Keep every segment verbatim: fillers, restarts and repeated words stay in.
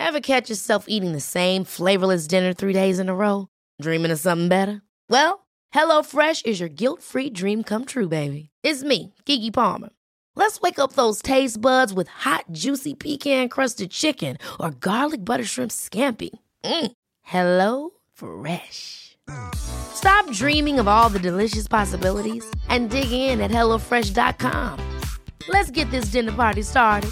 Ever catch yourself eating the same flavorless dinner three days in a row? Dreaming of something better? Well, HelloFresh is your guilt-free dream come true, baby. It's me, Keke Palmer. Let's wake up those taste buds with hot, juicy pecan-crusted chicken or garlic butter shrimp scampi. Mm. Hello Fresh. Stop dreaming of all the delicious possibilities and dig in at hello fresh dot com. Let's get this dinner party started.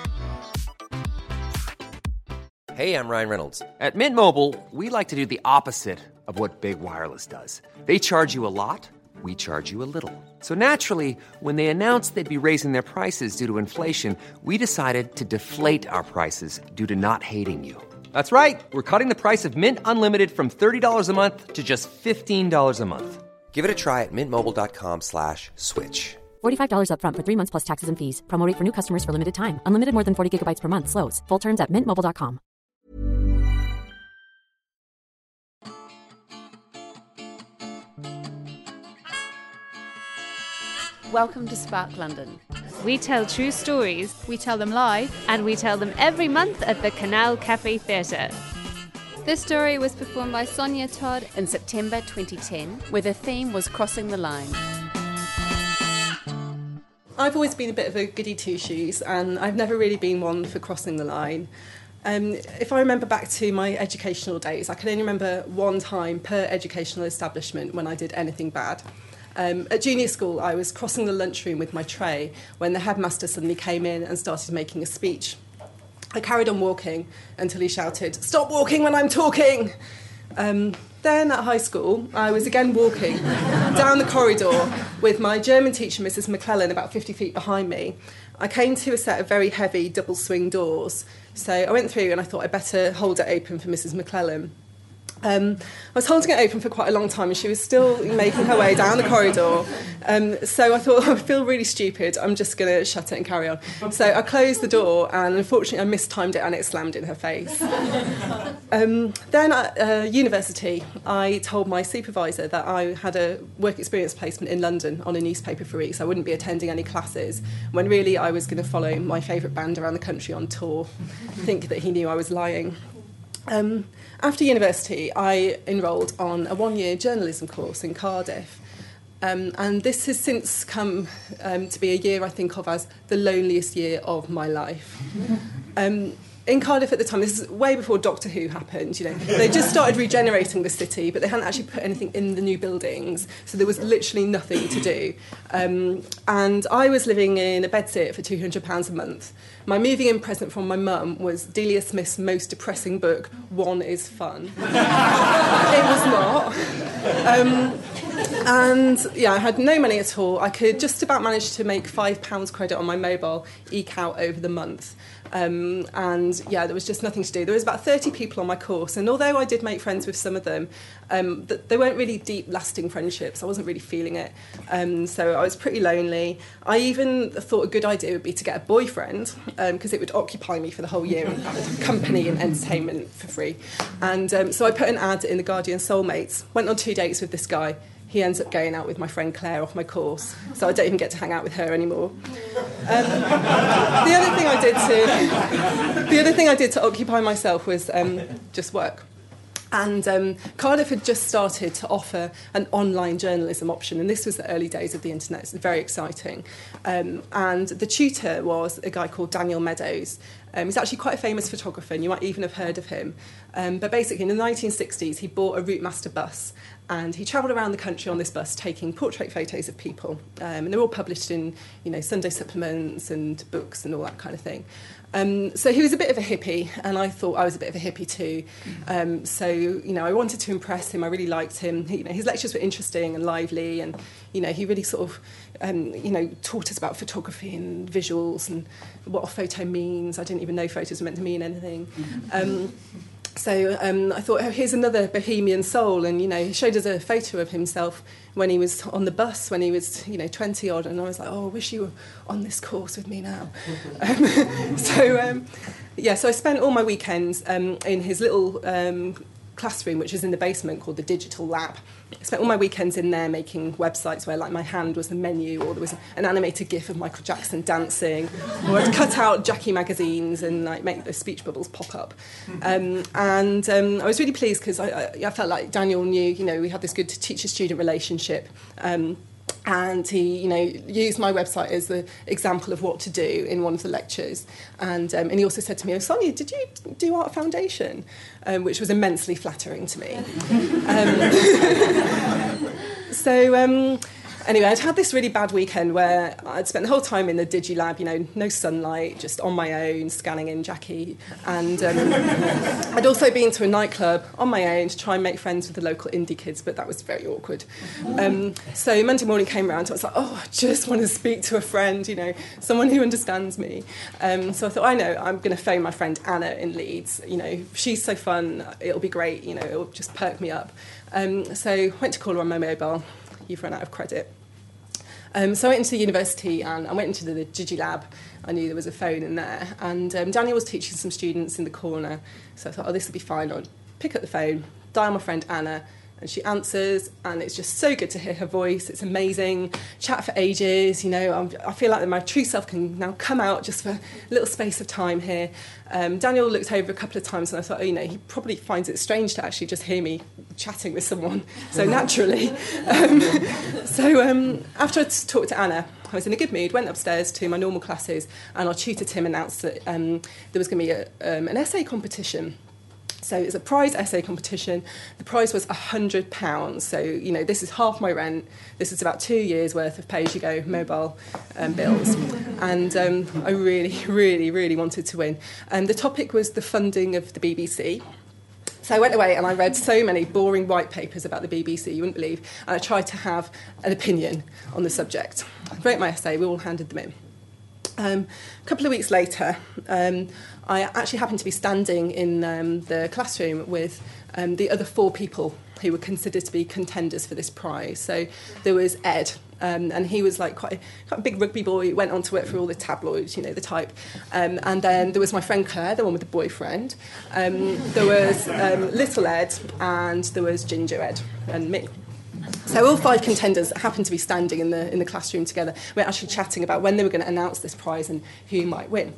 Hey, I'm Ryan Reynolds. At Mint Mobile, we like to do the opposite of what Big Wireless does. They charge you a lot, we charge you a little. So naturally, when they announced they'd be raising their prices due to inflation, we decided to deflate our prices due to not hating you. That's right. We're cutting the price of Mint Unlimited from thirty dollars a month to just fifteen dollars a month. Give it a try at mintmobile.com slash switch. forty-five dollars up front for three months plus taxes and fees. Promo rate for new customers for limited time. Unlimited more than forty gigabytes per month. Slows full terms at mint mobile dot com. Welcome to Spark London. We tell true stories. We tell them live. And we tell them every month at the Canal Cafe Theatre. This story was performed by Sonia Todd in September twenty ten, where the theme was Crossing the Line. I've always been a bit of a goody two-shoes, and I've never really been one for crossing the line. Um, if I remember back to my educational days, I can only remember one time per educational establishment when I did anything bad. Um, at junior school, I was crossing the lunchroom with my tray when the headmaster suddenly came in and started making a speech. I carried on walking until he shouted, "Stop walking when I'm talking!" Um, then at high school, I was again walking down the corridor with my German teacher, Missus McClellan, about fifty feet behind me. I came to a set of very heavy double swing doors, so I went through and I thought I'd better hold it open for Missus McClellan. Um, I was holding it open for quite a long time and she was still making her way down the corridor. Um, so I thought, I feel really stupid, I'm just going to shut it and carry on. So I closed the door and unfortunately I mistimed it and it slammed in her face. Um, then at uh, university, I told my supervisor that I had a work experience placement in London on a newspaper for weeks. I wouldn't be attending any classes, when really I was going to follow my favourite band around the country on tour. I think that he knew I was lying. Um, after university, I enrolled on a one-year journalism course in Cardiff. Um, and this has since come um, to be a year I think of as the loneliest year of my life. Um, in Cardiff at the time, this is way before Doctor Who happened, you know, they just started regenerating the city, but they hadn't actually put anything in the new buildings, so there was literally nothing to do. Um, and I was living in a bedsit for two hundred pounds a month. My moving in present from my mum was Delia Smith's most depressing book, One is Fun. It was not. Um, and yeah, I had no money at all. I could just about manage to make five pounds credit on my mobile, eke out over the month. Um, and yeah, there was just nothing to do. There was about thirty people on my course, and although I did make friends with some of them, um, th- they weren't really deep, lasting friendships. I wasn't really feeling it. Um, so I was pretty lonely. I even thought a good idea would be to get a boyfriend, because um, it would occupy me for the whole year and have company and entertainment for free. And um, so I put an ad in the Guardian Soulmates, went on two dates with this guy. He ends up going out with my friend Claire off my course, so I don't even get to hang out with her anymore. Um, the other thing I did to the other thing I did to occupy myself was um, just work. And um, Cardiff had just started to offer an online journalism option, and this was the early days of the internet. It's very exciting. Um, and the tutor was a guy called Daniel Meadows. Um, he's actually quite a famous photographer, and you might even have heard of him. Um, but basically, in the nineteen sixties, he bought a Routemaster bus, and he travelled around the country on this bus taking portrait photos of people. Um, and they're all published in, you know, Sunday supplements and books and all that kind of thing. Um, so he was a bit of a hippie, and I thought I was a bit of a hippie too. Um, so, you know, I wanted to impress him. I really liked him. He, you know, his lectures were interesting and lively, and, you know, he really sort of, um, you know, taught us about photography and visuals and what a photo means. I didn't even know photos were meant to mean anything. Um, So um, I thought, oh, here's another bohemian soul. And, you know, he showed us a photo of himself when he was on the bus, when he was, you know, twenty odd. And I was like, oh, I wish you were on this course with me now. um, so, um, yeah, so I spent all my weekends um, in his little um, classroom, which was in the basement, called the Digital Lab. I spent all my weekends in there making websites where, like, my hand was the menu, or there was an animated GIF of Michael Jackson dancing, or I'd cut out Jackie magazines and, like, make those speech bubbles pop up. Um, and um, I was really pleased because I, I, I felt like Daniel knew, you know, we had this good teacher-student relationship. Um, And he, you know, used my website as the example of what to do in one of the lectures. And um, and he also said to me, "Oh, Sonia, did you do Art Foundation?" Um, which was immensely flattering to me. um, so um, anyway, I'd had this really bad weekend where I'd spent the whole time in the DigiLab, you know, no sunlight, just on my own, scanning in Jackie. And um, I'd also been to a nightclub on my own to try and make friends with the local indie kids, but that was very awkward. Um, so Monday morning came around, so I was like, oh, I just want to speak to a friend, you know, someone who understands me. Um, so I thought, I know, I'm going to phone my friend Anna in Leeds. You know, she's so fun, it'll be great, you know, it'll just perk me up. Um, so I went to call her on my mobile. You've run out of credit. Um, so I went into the university and I went into the, the DigiLab. I knew there was a phone in there. And um, Daniel was teaching some students in the corner. So I thought, oh, this will be fine. I'll pick up the phone, dial my friend Anna, and she answers. And it's just so good to hear her voice. It's amazing. Chat for ages. You know, I'm, I feel like my true self can now come out just for a little space of time here. Um, Daniel looked over a couple of times and I thought, oh, you know, he probably finds it strange to actually just hear me chatting with someone so naturally. Um, so um, after I talked to Anna, I was in a good mood, went upstairs to my normal classes, and our tutor Tim announced that um, there was going to be a, um, an essay competition. So it was a prize essay competition. The prize was one hundred pounds. So, you know, this is half my rent. This is about two years' worth of pay-as-you-go mobile um, bills. And um, I really, really, really wanted to win. Um, the topic was the funding of the B B C. So I went away and I read so many boring white papers about the B B C, you wouldn't believe. And I tried to have an opinion on the subject. I wrote my essay, we all handed them in. Um, a couple of weeks later, um, I actually happened to be standing in um, the classroom with um, the other four people who were considered to be contenders for this prize. So there was Ed, um, and he was like quite a, quite a big rugby boy, went on to work for all the tabloids, you know, the type. Um, and then there was my friend Claire, the one with the boyfriend. Um, there was um, Little Ed, and there was Ginger Ed, and me. So all five contenders happened to be standing in the in the classroom together. We're actually chatting about when they were going to announce this prize and who might win.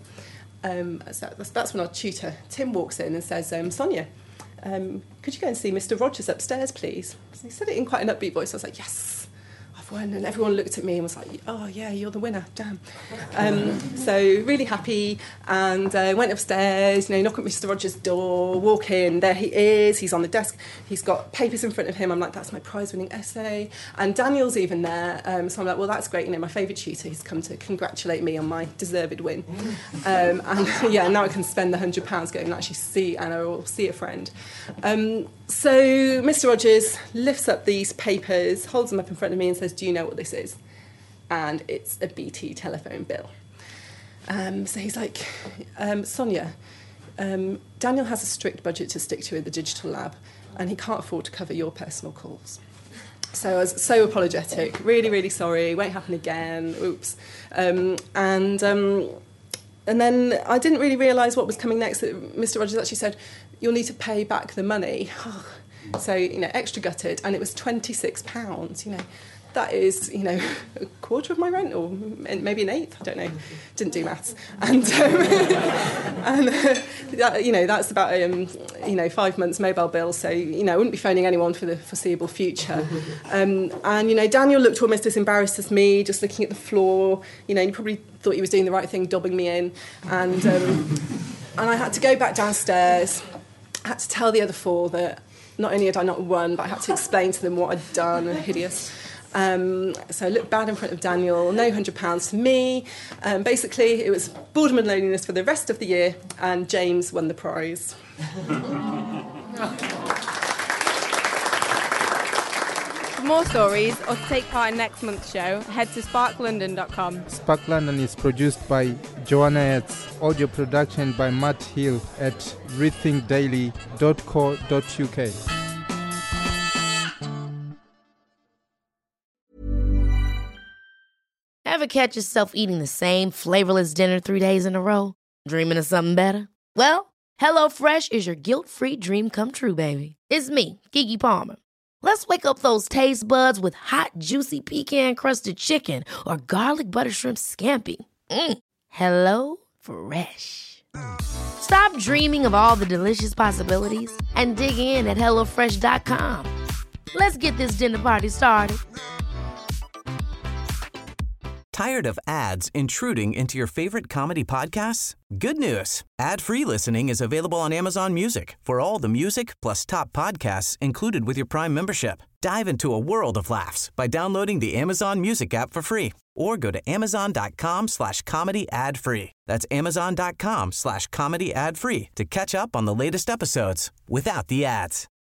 Um, so that's, that's when our tutor, Tim, walks in and says, um, Sonia, um, could you go and see Mister Rogers upstairs, please? So he said it in quite an upbeat voice. I was like, yes, I've won. And everyone looked at me and was like, oh, yeah, you're the winner, damn. Um, so really happy, and uh, went upstairs, you know, knock at Mister Rogers' door, walk in, there he is, he's on the desk, he's got papers in front of him. I'm like, that's my prize-winning essay. And Daniel's even there, um, so I'm like, well, that's great, you know, my favourite tutor, he's come to congratulate me on my deserved win. Um, and yeah, now I can spend the one hundred pounds going and actually see Anna or see a friend. Um, so Mister Rogers lifts up these papers, holds them up in front of me and says, do you know what this is? And it's a B T telephone bill. Um, so he's like, um, Sonia, um, Daniel has a strict budget to stick to in the Digital Lab, and he can't afford to cover your personal calls. So I was so apologetic, really, really sorry, won't happen again, oops. Um, and um, and then I didn't really realise what was coming next. Mister Rogers actually said, you'll need to pay back the money. So, you know, extra gutted, and it was twenty-six pounds, you know. That is, you know, a quarter of my rent, or maybe an eighth, I don't know. Didn't do maths. And, um, and uh, that, you know, that's about, um, you know, five months mobile bill, so, you know, I wouldn't be phoning anyone for the foreseeable future. Um, and, you know, Daniel looked almost as embarrassed as me, just looking at the floor. You know, he probably thought he was doing the right thing, dobbing me in. And, um, and I had to go back downstairs. I had to tell the other four that not only had I not won, but I had to explain to them what I'd done, hideous. Um, so I looked bad in front of Daniel, no one hundred pounds for me. Um, basically, it was boredom and loneliness for the rest of the year, and James won the prize. For more stories, or to take part in next month's show, head to spark london dot com. Spark London is produced by Joanna Etz, audio production by Matt Hill at rethink daily dot co dot uk. Ever catch yourself eating the same flavorless dinner three days in a row? Dreaming of something better? Well, HelloFresh is your guilt-free dream come true, baby. It's me, Keke Palmer. Let's wake up those taste buds with hot, juicy pecan-crusted chicken or garlic butter shrimp scampi. Mm. Hello Fresh. Stop dreaming of all the delicious possibilities and dig in at hello fresh dot com. Let's get this dinner party started. Tired of ads intruding into your favorite comedy podcasts? Good news. Ad-free listening is available on Amazon Music for all the music plus top podcasts included with your Prime membership. Dive into a world of laughs by downloading the Amazon Music app for free or go to amazon.com slash comedy ad free. That's amazon.com slash comedy ad free to catch up on the latest episodes without the ads.